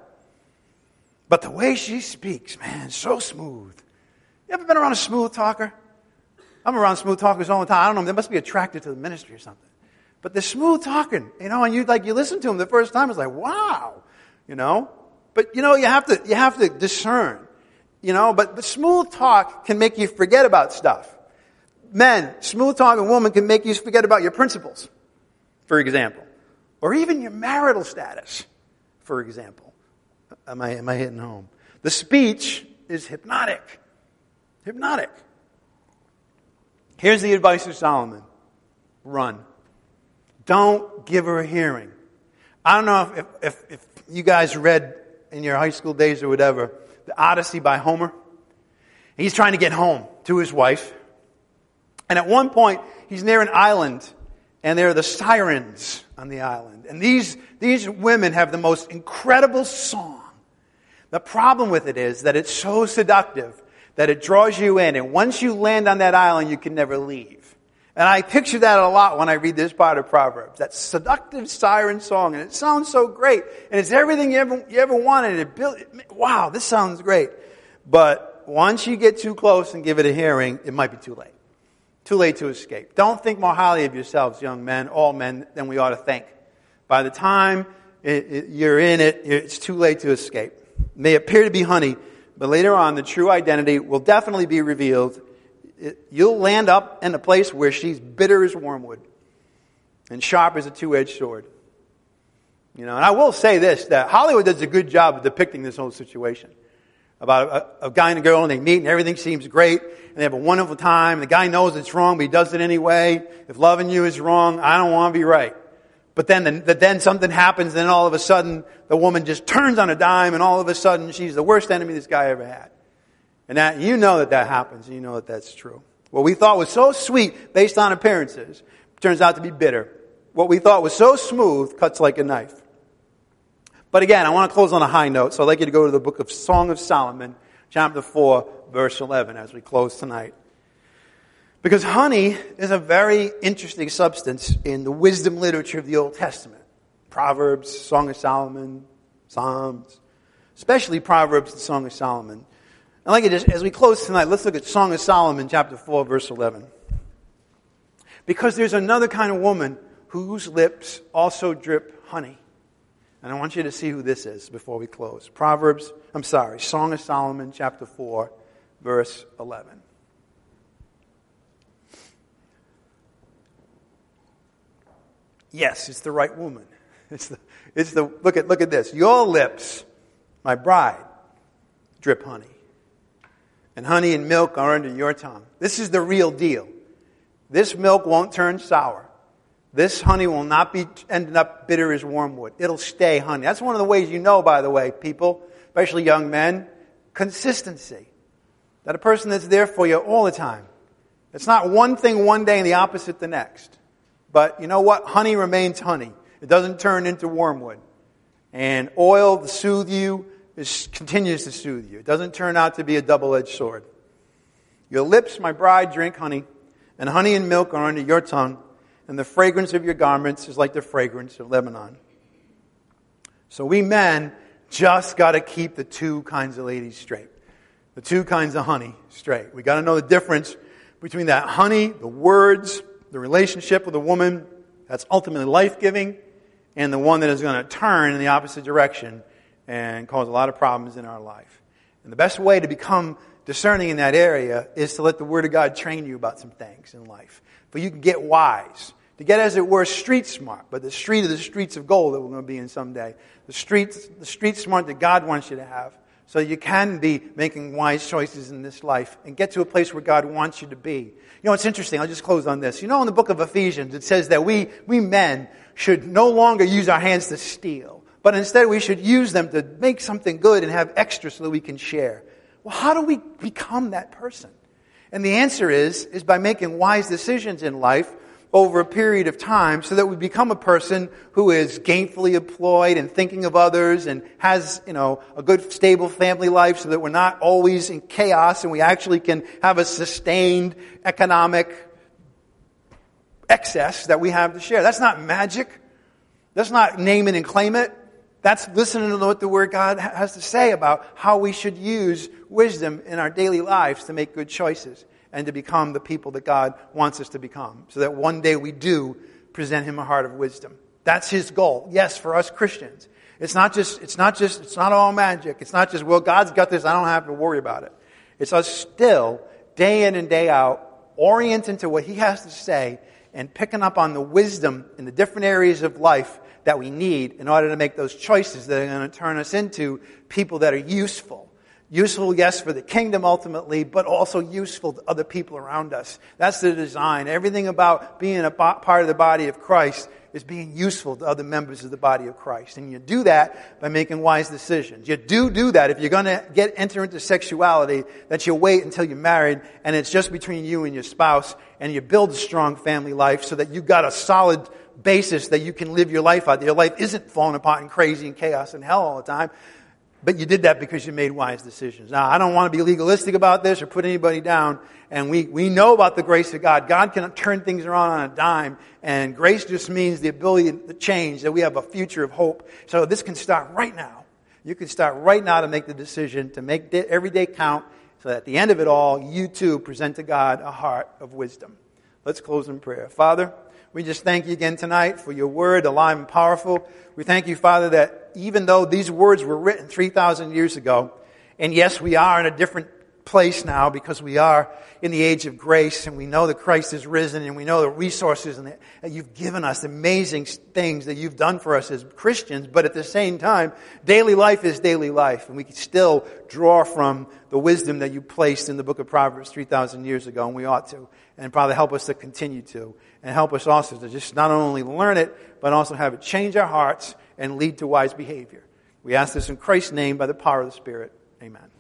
But the way she speaks, man, so smooth. You ever been around a smooth talker? I'm around smooth talkers all the time. I don't know, they must be attracted to the ministry or something. But they're smooth talking, you know, and you like you listen to them the first time, it's like, wow, you know. But you know, you have to you have to discern, you know. But the smooth talk can make you forget about stuff. Men, smooth talking woman can make you forget about your principles, for example, or even your marital status, for example. Am I am I hitting home? The speech is hypnotic. Hypnotic. Here's the advice of Solomon. Run. Don't give her a hearing. I don't know if, if, if you guys read in your high school days or whatever, the Odyssey by Homer. He's trying to get home to his wife. And at one point, he's near an island, and there are the sirens on the island. And these, these women have the most incredible song. The problem with it is that it's so seductive that it draws you in, and once you land on that island, you can never leave. And I picture that a lot when I read this part of Proverbs, that seductive siren song, and it sounds so great, and it's everything you ever, you ever wanted. It built, wow, this sounds great. But once you get too close and give it a hearing, it might be too late. Too late to escape. Don't think more highly of yourselves, young men, all men, than we ought to think. By the time it, it, you're in it, it's too late to escape. It may appear to be honey, but later on, the true identity will definitely be revealed. It, you'll land up in a place where she's bitter as wormwood and sharp as a two-edged sword. You know, and I will say this, that Hollywood does a good job of depicting this whole situation. About a, a guy and a girl, and they meet, and everything seems great, and they have a wonderful time. The guy knows it's wrong, but he does it anyway. If loving you is wrong, I don't want to be right. But then, the, then something happens, and then all of a sudden, the woman just turns on a dime, and all of a sudden, she's the worst enemy this guy ever had. And that, you know that that happens, and you know that that's true. What we thought was so sweet, based on appearances, turns out to be bitter. What we thought was so smooth, cuts like a knife. But again, I want to close on a high note, so I'd like you to go to the book of Song of Solomon, chapter four, verse eleven, as we close tonight. Because honey is a very interesting substance in the wisdom literature of the Old Testament. Proverbs, Song of Solomon, Psalms, especially Proverbs and Song of Solomon. I'd like you to, as we close tonight, let's look at Song of Solomon, chapter four, verse eleven. Because there's another kind of woman whose lips also drip honey. And I want you to see who this is before we close. Proverbs, I'm sorry, Song of Solomon, chapter four, verse eleven. Yes, it's the right woman. It's the, it's the, look at, look at this. Your lips, my bride, drip honey. And honey and milk are under your tongue. This is the real deal. This milk won't turn sour. This honey will not be ending up bitter as wormwood. It'll stay honey. That's one of the ways you know, by the way, people, especially young men, consistency. That a person that's there for you all the time. It's not one thing one day and the opposite the next. But you know what? Honey remains honey. It doesn't turn into wormwood. And oil to soothe you is, continues to soothe you. It doesn't turn out to be a double-edged sword. Your lips, my bride, drink honey, and honey and milk are under your tongue, and the fragrance of your garments is like the fragrance of Lebanon. So we men just got to keep the two kinds of ladies straight. The two kinds of honey straight. We got to know the difference between that honey, the words, the relationship with a woman that's ultimately life-giving, and the one that is going to turn in the opposite direction and cause a lot of problems in our life. And the best way to become discerning in that area is to let the Word of God train you about some things in life. For you can get wise. To get, as it were, street smart. But the street of the streets of gold that we're going to be in someday. The streets, the street smart that God wants you to have. So you can be making wise choices in this life and get to a place where God wants you to be. You know, it's interesting. I'll just close on this. You know, in the book of Ephesians, it says that we, we men should no longer use our hands to steal. But instead we should use them to make something good and have extra so that we can share. Well, how do we become that person? And the answer is, is by making wise decisions in life over a period of time so that we become a person who is gainfully employed and thinking of others and has, you know, a good stable family life so that we're not always in chaos and we actually can have a sustained economic excess that we have to share. That's not magic. That's not name it and claim it. That's listening to what the Word of God has to say about how we should use wisdom in our daily lives to make good choices and to become the people that God wants us to become, so that one day we do present Him a heart of wisdom. That's His goal. Yes, for us Christians. It's not just, it's not just, it's not all magic. It's not just, well, God's got this, I don't have to worry about it. It's us still, day in and day out, orienting to what He has to say and picking up on the wisdom in the different areas of life that we need in order to make those choices that are going to turn us into people that are useful. Useful, yes, for the kingdom ultimately, but also useful to other people around us. That's the design. Everything about being a part of the body of Christ is being useful to other members of the body of Christ. And you do that by making wise decisions. You do do that if you're going to get enter into sexuality, that you wait until you're married and it's just between you and your spouse, and you build a strong family life so that you've got a solid basis that you can live your life out. Your life isn't falling apart and crazy and chaos and hell all the time. But you did that because you made wise decisions. Now, I don't want to be legalistic about this or put anybody down. And we, we know about the grace of God. God can turn things around on a dime. And grace just means the ability to change, that we have a future of hope. So this can start right now. You can start right now to make the decision to make every day count, so that at the end of it all, you too present to God a heart of wisdom. Let's close in prayer. Father, we just thank you again tonight for your word, alive and powerful. We thank you, Father, that even though these words were written three thousand years ago, and yes, we are in a different place now because we are in the age of grace, and we know that Christ is risen, and we know the resources and that you've given us, amazing things that you've done for us as Christians, but at the same time, daily life is daily life, and we can still draw from the wisdom that you placed in the book of Proverbs three thousand years ago, and we ought to, and Father, help us to continue to, and help us also to just not only learn it, but also have it change our hearts and lead to wise behavior. We ask this in Christ's name by the power of the Spirit. Amen.